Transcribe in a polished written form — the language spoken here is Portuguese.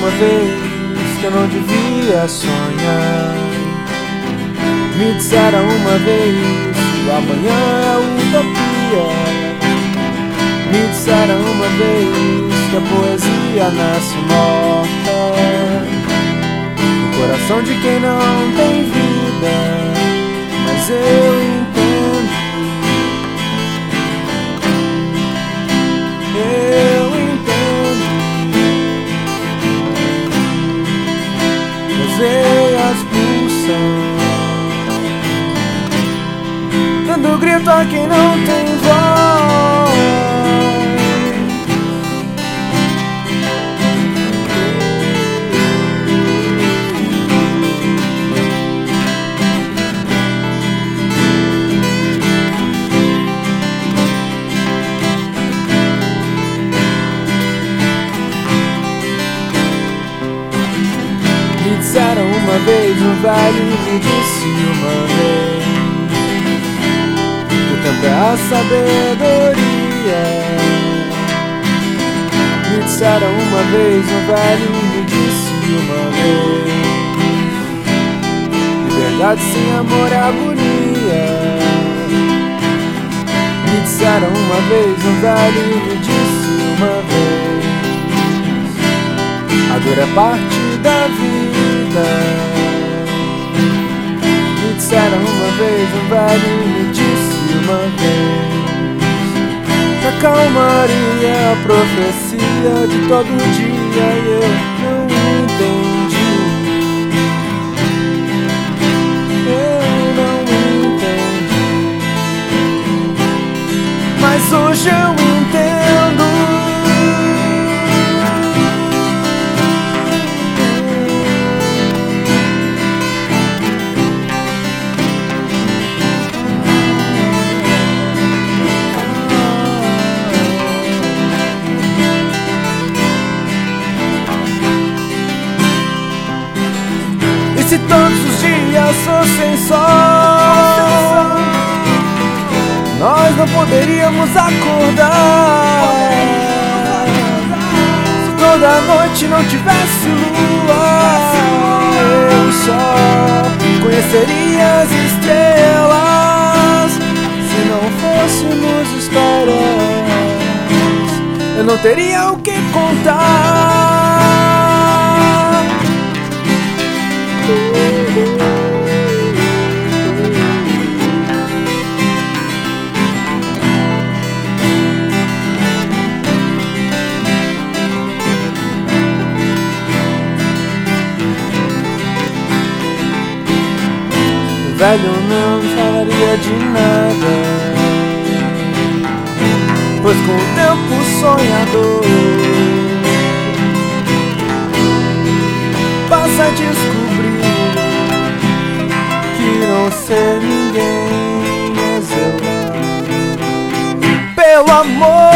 uma vez que eu não devia sonhar. Me disseram uma vez que o amanhã é utopia. Me disseram uma vez que a poesia nasce morta no coração de quem não tem vida. Mas eu entendo, eu entendo. As veias pulsam, dando grito a quem não tem voz. Me disseram uma vez, um velho me disse uma vez, que o tempo é a sabedoria. Me disseram uma vez, um velho me disse uma vez, liberdade sem amor é agonia. Me disseram uma vez, um velho me disse uma vez, a dor é parte da vida. Me disseram uma vez, um velho me disse uma vez, que acalmaria a profecia de todo dia, e eu não entendi. Eu não entendi, mas hoje eu entendo. Se todos os dias fossem sol, nós não poderíamos acordar. Se toda noite não tivesse lua, eu só conheceria as estrelas. Se não fôssemos histórias, eu não teria o que contar. O velho não falaria de nada, pois com o tempo sonhador passa a descobrir que não ser ninguém é zelar pelo amor.